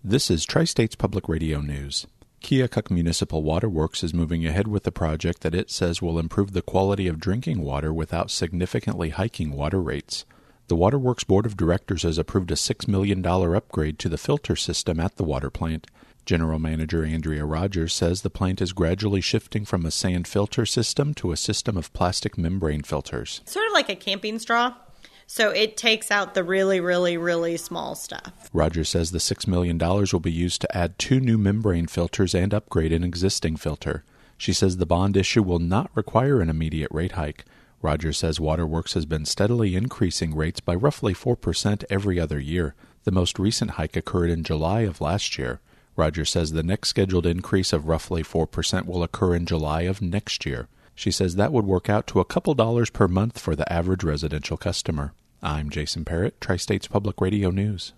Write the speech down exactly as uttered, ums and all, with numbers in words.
This is Tri-States Public Radio News. Keokuk Municipal Water Works is moving ahead with a project that it says will improve the quality of drinking water without significantly hiking water rates. The Waterworks Board of Directors has approved a six million dollars upgrade to the filter system at the water plant. General Manager Andrea Rogers says the plant is gradually shifting from a sand filter system to a system of plastic membrane filters. Sort of like a camping straw. So it takes out the really, really, really small stuff. Rogers says the six million dollars will be used to add two new membrane filters and upgrade an existing filter. She says the bond issue will not require an immediate rate hike. Rogers says Waterworks has been steadily increasing rates by roughly four percent every other year. The most recent hike occurred in July of last year. Rogers says the next scheduled increase of roughly four percent will occur in July of next year. She says that would work out to a couple dollars per month for the average residential customer. I'm Jason Parrott, Tri-States Public Radio News.